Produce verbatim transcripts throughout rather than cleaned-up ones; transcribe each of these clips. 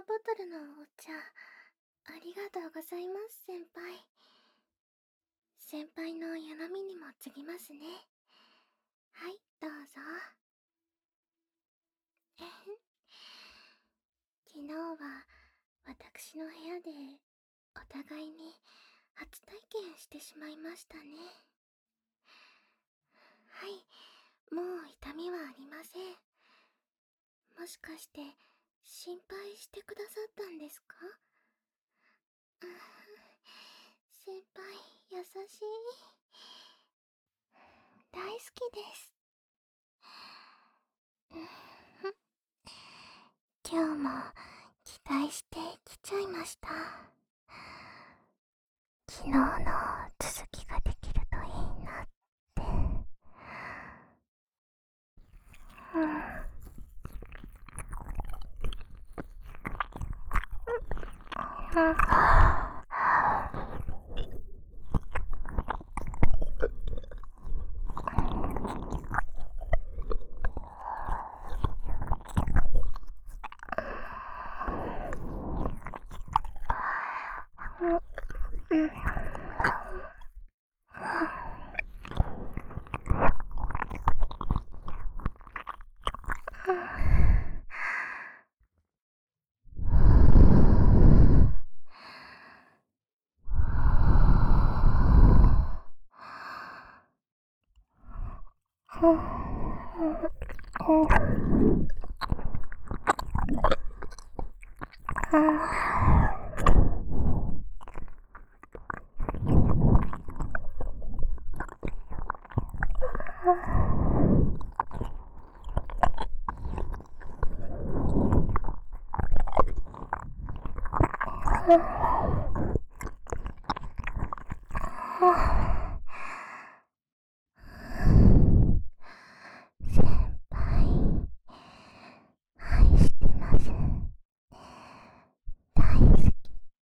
ボトルのお茶、ありがとうございます、先輩。先輩の湯飲みにも継ぎますね。はい、どうぞ。えへん。昨日は私の部屋でお互いに初体験してしまいましたね。はい、もう痛みはありません。もしかして心配してくださったんですか？うぅ、先輩優しい。大好きです。うふん。今日も期待してきちゃいました。昨日の続きができるといいなって。うん。うん。うん。うん。先輩、愛してます。大好き。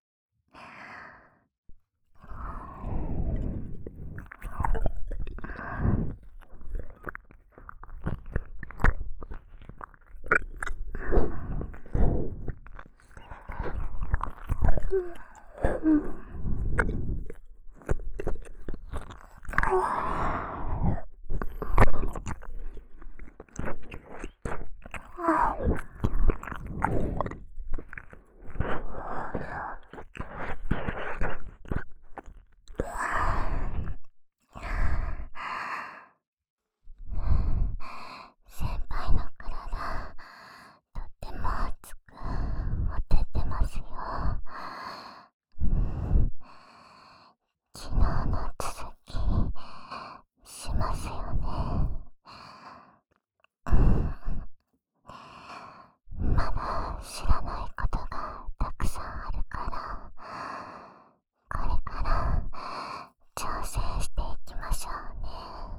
うん。先輩の体、とっても熱くほてってますよ。昨日の続きしますよね。まだ知らないことがたくさんあるから、これから挑戦していきましょうね。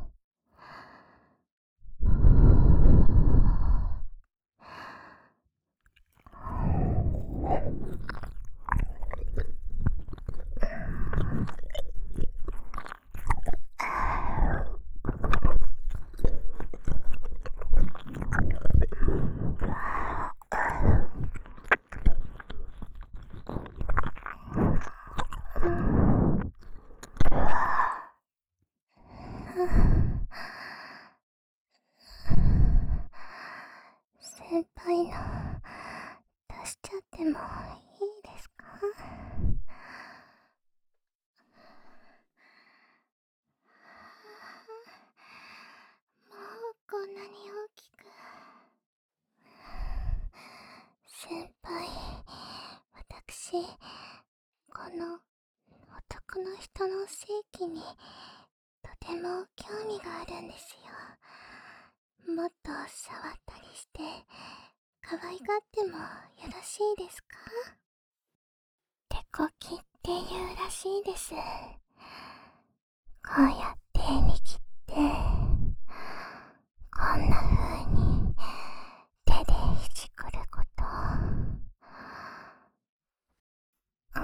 先輩の出しちゃってもいいですか？もうこんなに大きく。先輩、私、この男の人の性器にとても興味があるんですよ。もっと触ったりして可愛がってもよろしいですか？手こきっていうらしいです。こうやって握ってこんな風に手でひじくること。うん。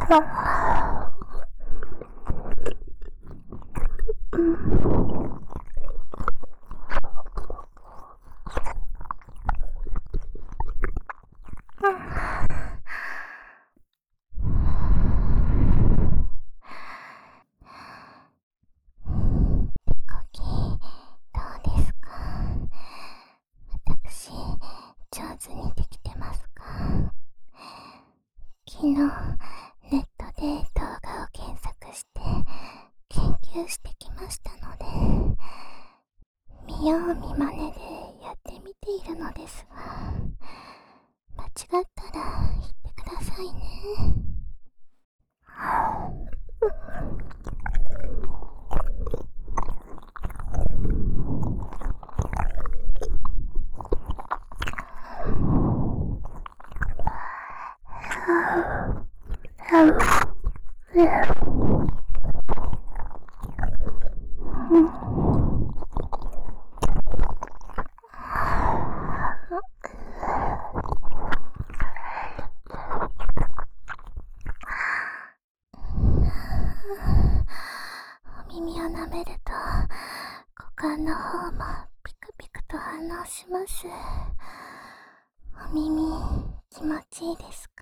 き、どうですか？私、上手にできてますか？昨日、ネットで動画を検索して研究してきましたので、見よう見まねでやってみているのですが、間違ったら言ってくださいね。お耳を舐めると股間の方もピクピクと反応します。お耳気持ちいいですか？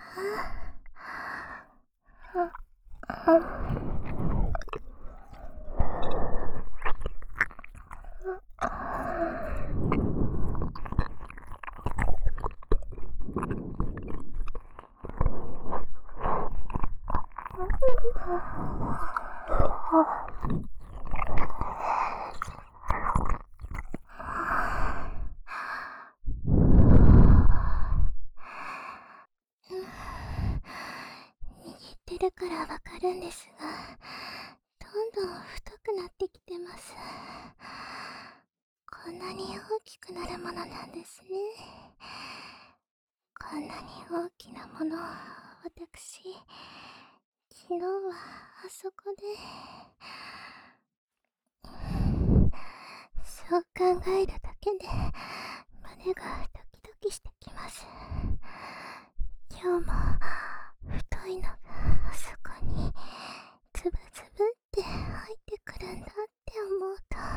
握ってるからわかるんですが、どんどん太くなってきてます。こんなに大きくなるものなんですね。こんなに大きなものを私、昨日はあそこで、そう考えるだけで胸がドキドキしてきます。今日も太いのがあそこにつぶつぶって入ってくるんだって思うと、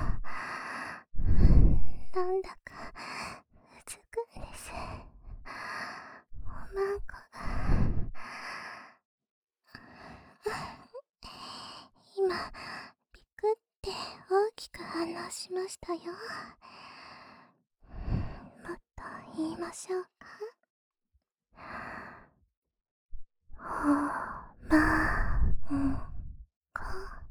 なんだかうずくんです。おまんこが今ピクって大きく反応しましたよ。もっと言いましょうか？おまんこ。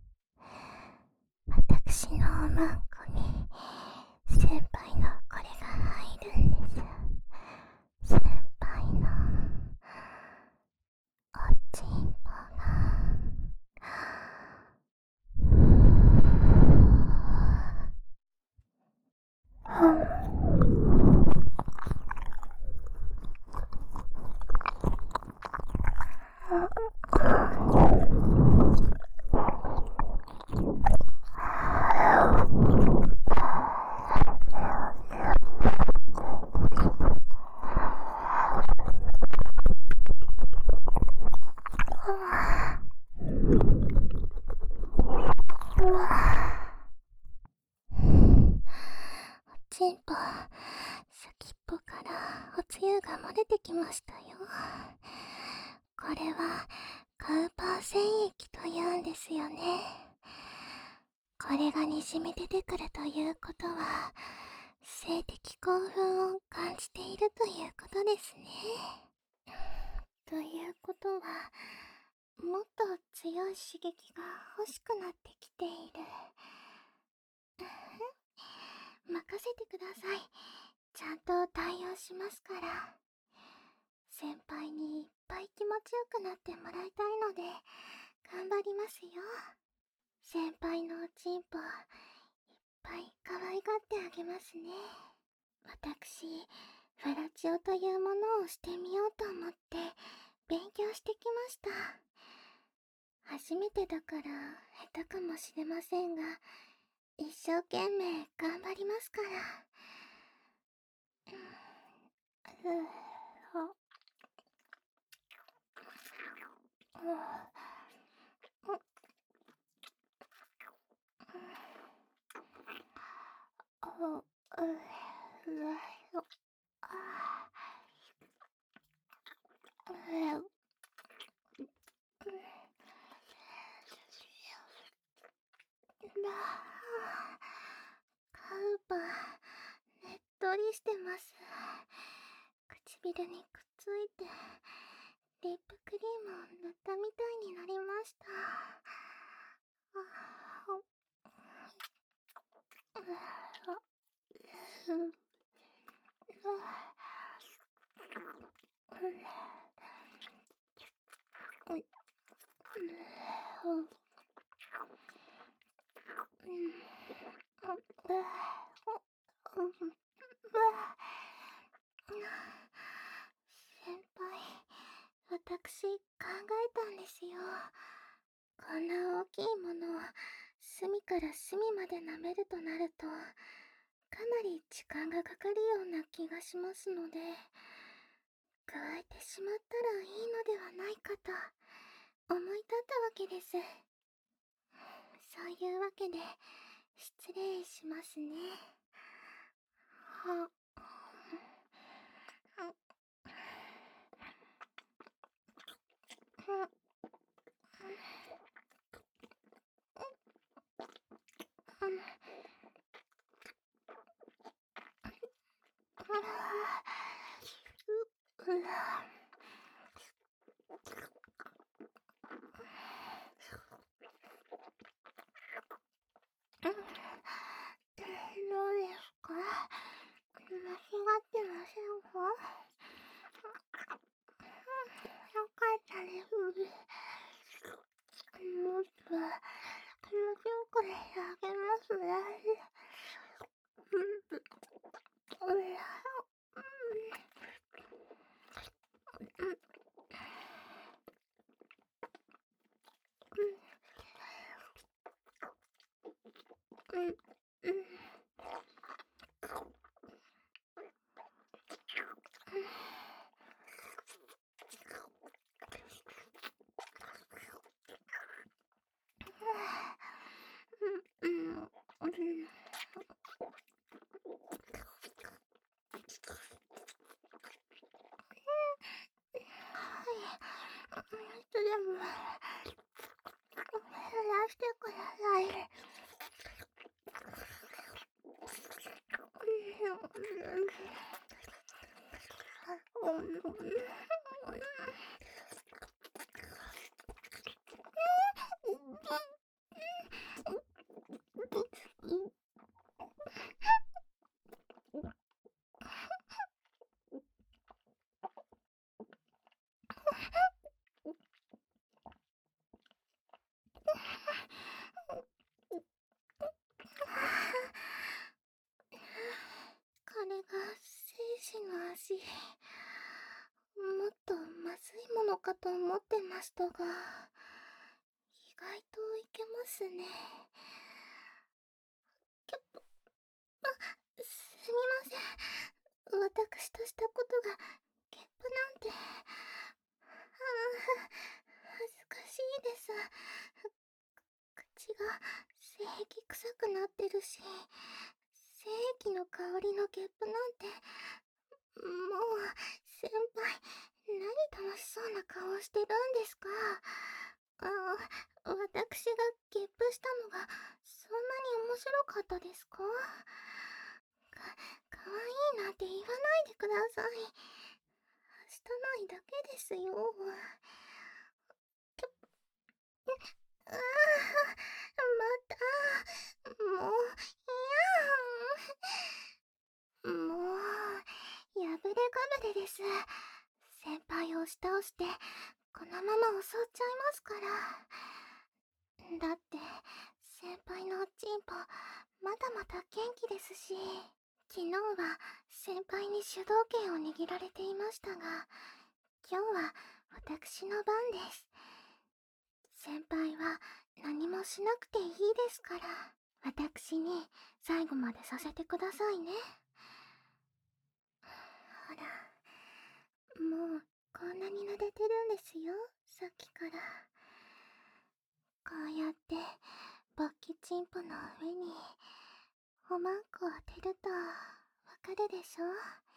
私のおまんこに先輩のこれが入るんです。先輩のおちんぽがおちんぽ先っぽからおつゆが漏れてきましたよ。これはカウパー腺液というんですよね。これがにじみ出てくるということは、性的興奮を感じているということですね。ということは、もっと強い刺激が欲しくなってきている。任せてください。ちゃんと対応しますから。先輩にいっぱい気持ちよくなってもらいたいので、頑張りますよ。先輩のおちんぽ、いっぱい可愛がってあげますね。私、フェラチオというものをしてみようと思って勉強してきました。初めてだから下手かもしれませんが、一生懸命頑張りますから。ううカウパ、ねっとりしてます。唇にくっついて、リップクリームを塗ったみたいになりました。先輩、私考えたんですよ。こんな大きいものを隅から隅まで舐めるとなると、かなり時間がかかるような気がしますので、加えてしまったらいいのではないかと思い立ったわけです。そういうわけで失礼しますね。はどうですか？間違ってませんか？よかったです。もっと気持ちよくしてあげますね。いつでも話してください。これが生死の味。もっとまずいものかと思ってましたが、意外といけますね。きょあ、すみません。私としたことがゲップなんて。ああ、恥ずかしいです。口が性液臭くなってるし、精液の香りのゲップなんて。もう、先輩、何楽しそうな顔してるんですか？ああ、私がゲップしたのがそんなに面白かったですか？か、かわいいなんて言わないでください。はしたないだけですよ。きょ、ああ、また、もう、いやん。もう、破れかぶれです。先輩を押し倒して、このまま襲っちゃいますから。だって、先輩のおちんぽ、まだまだ元気ですし、昨日は先輩に主導権を握られていましたが、今日は私の番です。先輩は何もしなくていいですから、私に最後までさせてくださいね。ほら、もうこんなに撫でてるんですよ、さっきから。こうやって勃起チンポの上におまんこを当てるとわかるでしょ。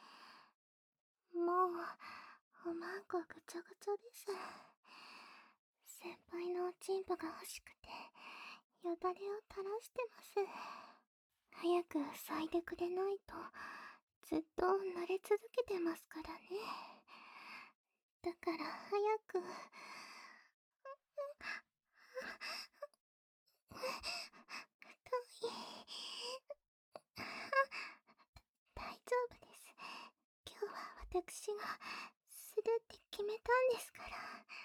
もうおまんこぐちょぐちょです。先輩のおちんぽが欲しくてよだれを垂らしてます。早く咲いてくれないとずっと慣れ続けてますからね。だから早く。太い。大丈夫です。今日は私がするって決めたんですから。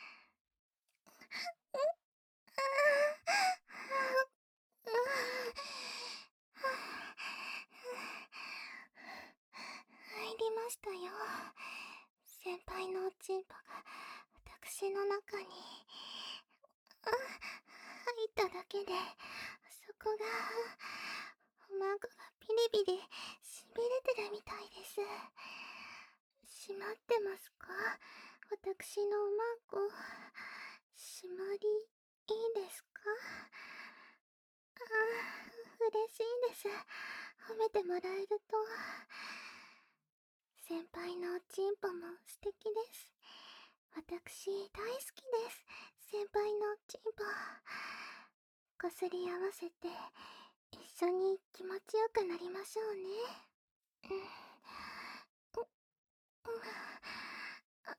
入りましたよ。先輩のおちんぽが私の中に入っただけで、そこがおまんこがビリビリしびれてるみたいです。閉まってますか？私のおまんこ閉まりいいですか？ああ、嬉しいです。褒めてもらえると。先輩のおちんぽも素敵です。私大好きです。先輩のおちんぽこすり合わせて一緒に気持ちよくなりましょうね。うん、うん、あ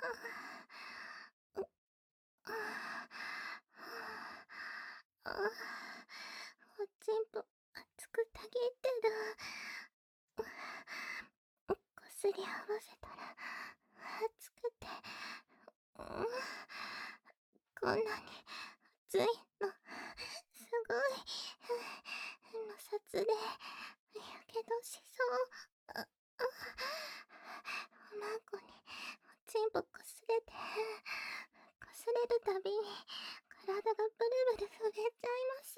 あ、おちんぽ熱くたぎってる。こすり合わせたら熱くて、うん、こんなに熱いのすごい。摩擦でやけどしそう。ああ、おまんこにおちんぽこすれて、こすれるたびに体がブルブル震えちゃいます。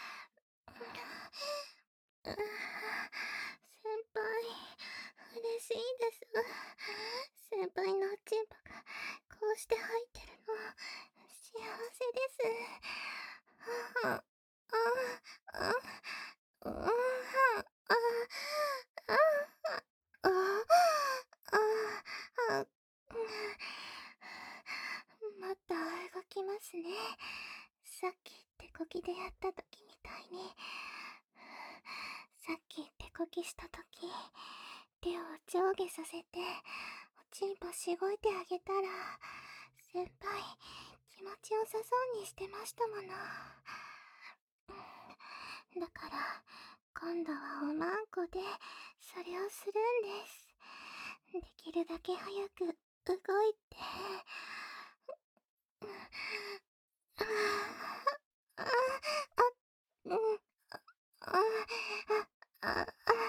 先輩嬉しいです。先輩のおちんぽがこうして入ってるの幸せです。あああああああああまた動きますね。さっき手こぎでやった時みたいに。さっき手こぎした時、手を上下させておちんぽしごいてあげたら、先輩気持ちよさそうにしてましたもの。だから今度はおまんこでそれをするんです。できるだけ早く動いて。ああああうんあああ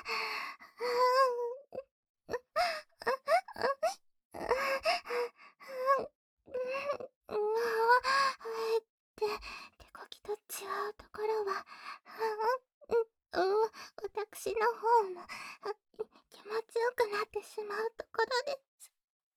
って手こぎと違うところは、私の方も気持ちよくなってしまうところです。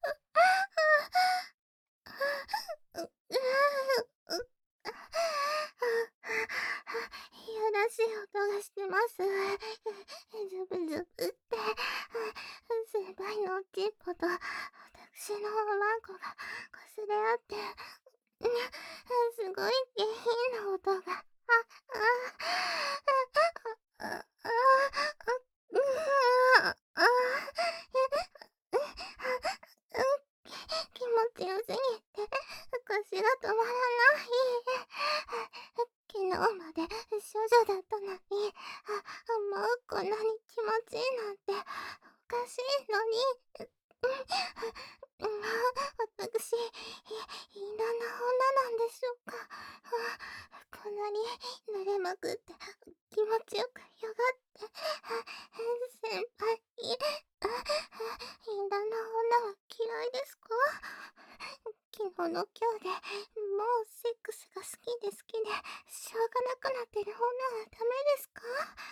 いやらしい音がしてます。ズブズブって。先輩のおちんぽと私のおまんこがこすれ合って、すごい下品な音が。あ、あ、あ、あ、あ、あ、あ、気持ちよすぎて腰が止まらない。昨日まで少女だったのに、あ、もうこんなに気持ちいいなんておかしいのに。私、い、いらな女なんでしょうか。こんなに濡れまくって気持ちよくよがって。先輩、い、いらな女は嫌いですか？昨日の今日でもうセックスが好きで好きでしょうがなくなってる女はダメですか？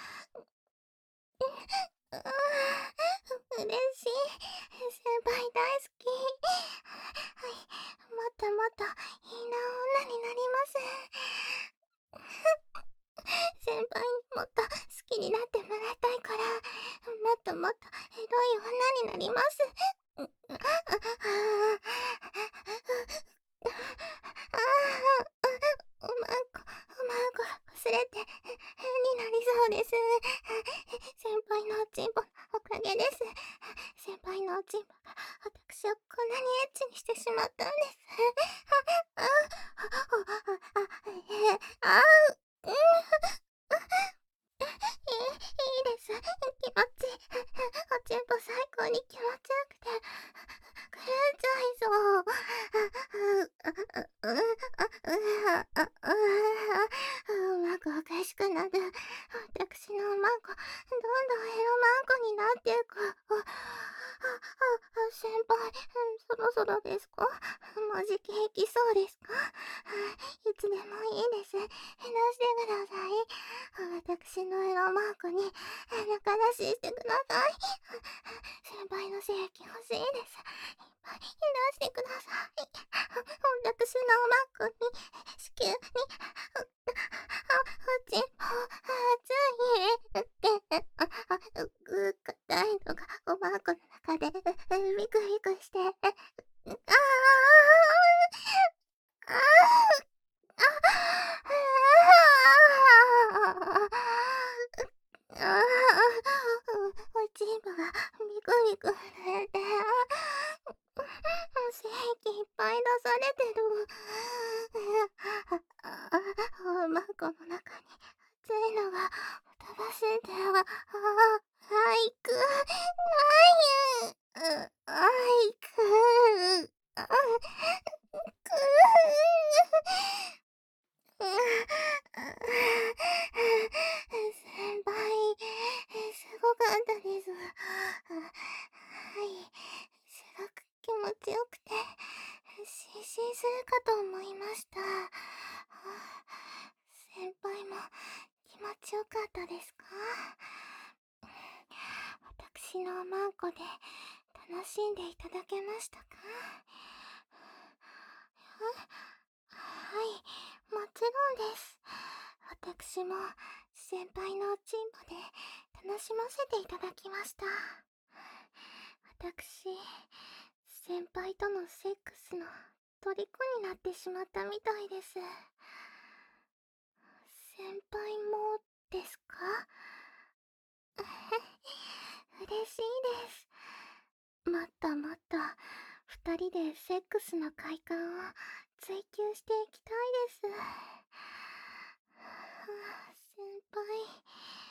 うー嬉しい。先輩大好き。はい、もっともっといいな女になります。先輩にもっと好きになってもらいたとエロい女になります。ああ、おまんこ、おまんこ、忘れて、変になりそうです。先輩のおちんぽのおかげです。先輩のおちんぽが私をこんなにエッチにしてしまったんです。あ、あ、あ、あ、あ、あ、うん、いい、いいです。気持ちいい。おちんぽ最高に気持ちよくて、狂っちゃいそう。うまくおかしくなる。私のおまんこ、どんどんエロまんこになっていく。先輩、そろそろですか？もうじき行きそうですか？いつでもいいです。話してください。私のエロマークに仲出ししてください。先輩の正規欲しいです。いっぱい出してください。私のマークに子宮におちんぽ熱い。硬いのがおまんこの中でビクビクして。ああああああ、おちんぽがビクビク震えて、精液いっぱい出されてる。おまんこの中に熱いのが飛ばせて、ああ、いく、あゆ、あいく、あ、く、先輩、すごかったです。はい、すごく気持ちよくて、失神するかと思いました。先輩も気持ちよかったですか？私のおまんこで楽しんでいただけましたか？はい、もちろんです。私も先輩のおちんぽで楽しませていただきました。私、先輩とのセックスの虜になってしまったみたいです。先輩もですか？嬉しいです。もっともっと二人でセックスの快感を追求していきたいです。先輩、